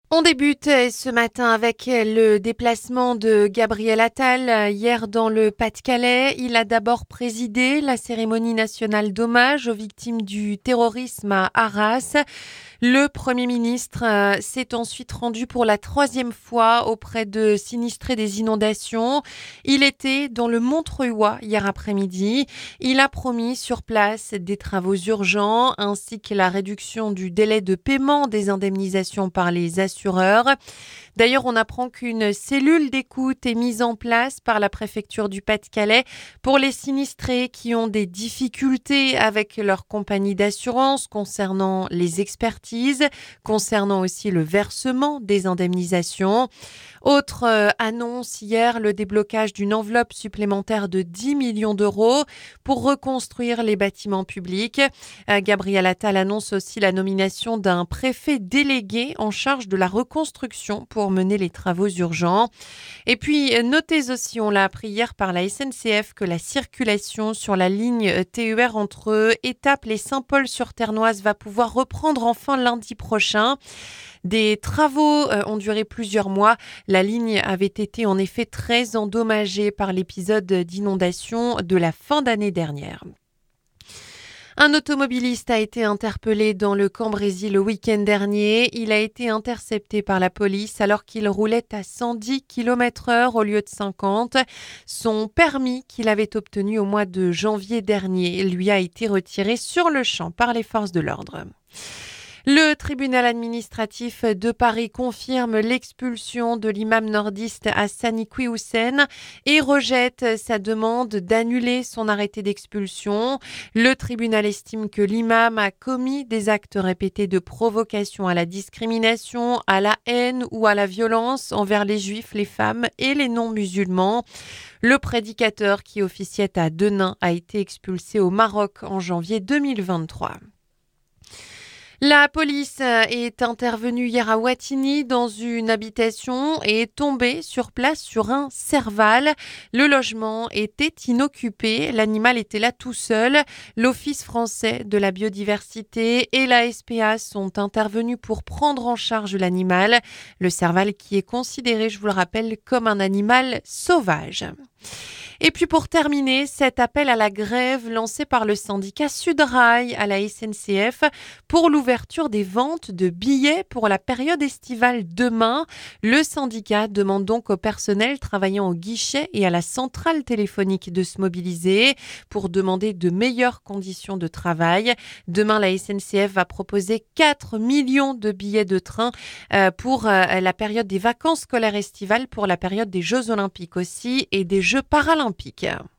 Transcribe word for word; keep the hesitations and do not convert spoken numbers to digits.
On débute ce matin avec le déplacement de Gabriel Attal hier dans le Pas-de-Calais. Il a d'abord présidé la cérémonie nationale d'hommage aux victimes du terrorisme à Arras. Le Premier ministre euh, s'est ensuite rendu pour la troisième fois auprès de sinistrés des inondations. Il était dans le Montreuilois hier après-midi. Il a promis sur place des travaux urgents ainsi que la réduction du délai de paiement des indemnisations par les assureurs. D'ailleurs, on apprend qu'une cellule d'écoute est mise en place par la préfecture du Pas-de-Calais pour les sinistrés qui ont des difficultés avec leur compagnie d'assurance concernant les expertises, concernant aussi le versement des indemnisations. Autre euh, annonce hier, le déblocage d'une enveloppe supplémentaire de dix millions d'euros pour reconstruire les bâtiments publics. Euh, Gabriel Attal annonce aussi la nomination d'un préfet délégué en charge de la reconstruction pour mener les travaux urgents. Et puis, notez aussi, on l'a appris hier par la S N C F, que la circulation sur la ligne T E R entre Étaples et Saint-Paul-sur-Ternoise va pouvoir reprendre enfin lundi prochain. Des travaux euh, ont duré plusieurs mois. La ligne avait été en effet très endommagée par l'épisode d'inondation de la fin d'année dernière. Un automobiliste a été interpellé dans le Cambrésis le week-end dernier. Il a été intercepté par la police alors qu'il roulait à cent dix kilomètres heure au lieu de cinquante. Son permis qu'il avait obtenu au mois de janvier dernier lui a été retiré sur le champ par les forces de l'ordre. Le tribunal administratif de Paris confirme l'expulsion de l'imam nordiste Hassani Kouihoussen et rejette sa demande d'annuler son arrêté d'expulsion. Le tribunal estime que l'imam a commis des actes répétés de provocation à la discrimination, à la haine ou à la violence envers les juifs, les femmes et les non-musulmans. Le prédicateur qui officiait à Denain a été expulsé au Maroc en janvier deux mille vingt-trois. La police est intervenue hier à Wattignies dans une habitation et est tombée sur place sur un serval. Le logement était inoccupé, l'animal était là tout seul. L'Office français de la biodiversité et la S P A sont intervenus pour prendre en charge l'animal. Le serval qui est considéré, je vous le rappelle, comme un animal sauvage. Et puis pour terminer, cet appel à la grève lancé par le syndicat Sudrail à la S N C F pour l'ouverture des ventes de billets pour la période estivale demain. Le syndicat demande donc au personnel travaillant au guichet et à la centrale téléphonique de se mobiliser pour demander de meilleures conditions de travail. Demain, la S N C F va proposer quatre millions de billets de train pour la période des vacances scolaires estivales, pour la période des Jeux Olympiques aussi et des Jeux Paralympiques.